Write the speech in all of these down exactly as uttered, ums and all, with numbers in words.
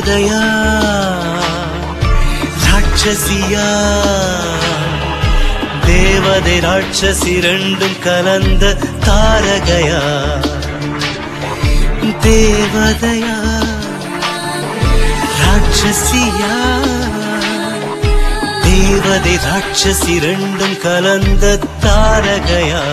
தேவதையா ராட்சசியா தேவதை ராட்சசி ரெண்டும் கலந்த தாரகையா தேவதையா ராட்சசியா தேவதை ராட்சசி ரெண்டும் கலந்த தாரகையா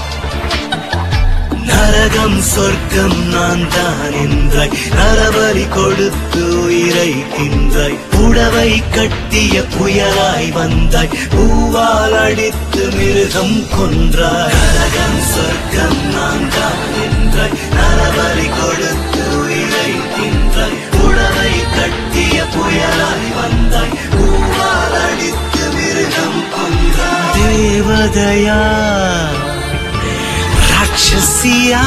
நரகம் சொர்க்கம் நான் தான் என்றாய் நரபலி கொடுத்து உயிரை தின்றாய் புடவை கட்டிய புயலாய் வந்தாய் பூவால் அடித்து மிருகம் கொன்றாய் நரகம் சொர்க்கம் நான் தான் என்றாய் நரபலி கொடுத்து உயிரை தின்றாய் புடவை கட்டிய புயலாய் வந்தாய் பூவால் அடித்து மிருகம் கொன்றாய் தேவதையா ராட்சசியா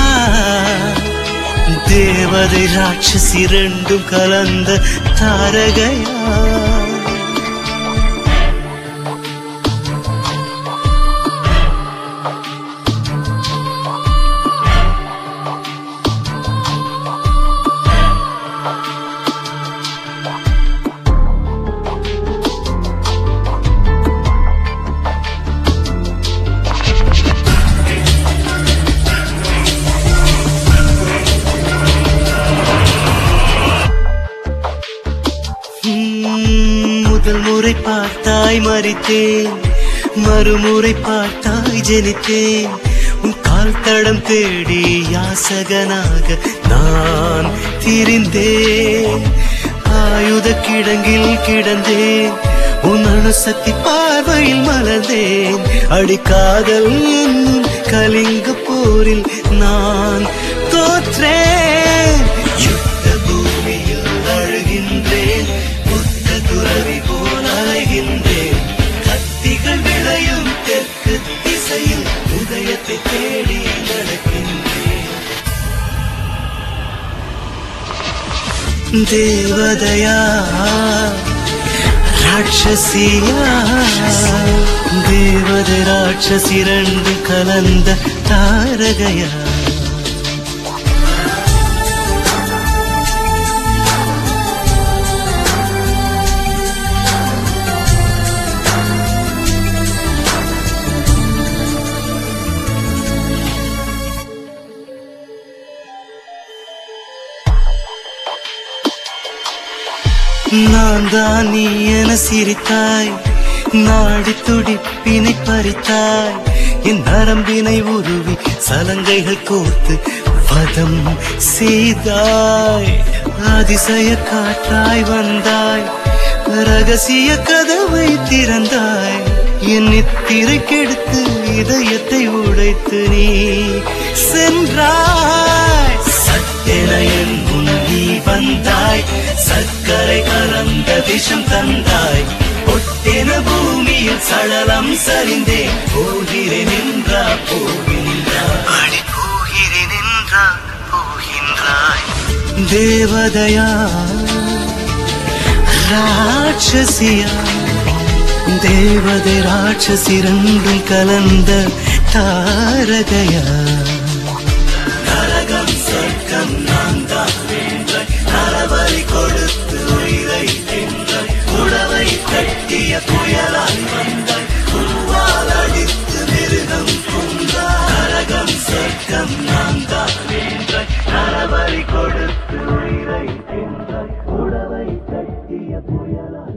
தேவதை ராட்சசி ரெண்டும் கலந்த தாரகையா முதல் முறை பார்த்தாய் மறித்தேன் மறுமுறை பார்த்தாய் ஜெனித்தேன் உன் கால் தடம் தேடி யாசகனாக நான் திரிந்தேன் ஆயுத கிடங்கில் கிடந்தேன் உன் அணுசக்தி பார்வையில் மலர்ந்தேன் அடிக்காதல் என்னும் கலிங்க போரில் நான் தோற்றேன் யுத்த பூமியில் அழுகின்றேன் துறவி போல் அலைகின்றேன் கத்திகள் விளையும் தெற்கு திசையில் உதயத்தை தேடி நடக்கின்றேன் தேவதையா ராட்சசியா தேவதை ராட்சசி ரெண்டு கலந்த தாரகையா நான் தான் நீ என சிரித்தாய் நாடி துடிப்பினை பறித்தாய் என் நரம்பினை உருவி சலங்கைகள் கோர்த்து வதம் செய்தாய் அதிசய காற்றாய் வந்தாய் ரகசிய கதவை திறந்தாய் என் நித்திரை கெடுத்து இதயத்தை உடைத்து நீ சென்றாய் சத்தென என் முன் நீ வந்தாய் சர்க்கரை கலந்த விஷம் தந்தாய் ஒட்டென பூமியில் சடலம் சரிந்தேன் போகிறேன் என்றா போகின்றாய் போகிறேன் என்றா போகின்றாய் தேவதையா ராட்சசியா தேவதை ராட்சசி ரெண்டும் கலந்த தாரகையா நரகம் சொர்க்கம் நான் தான் வென்றாய் நரபலி கொடுத்து உயிரை தின்றாய் புடவை கட்டிய புயலாய் வந்தாய் பூவால் அடித்து மிருகம் கொன்றாய் நரகம் சொர்க்கம் நான் தான் வென்றாய் நரபலி கொடுத்து உயிரை தின்றாய் புடவை கட்டிய புயலாய்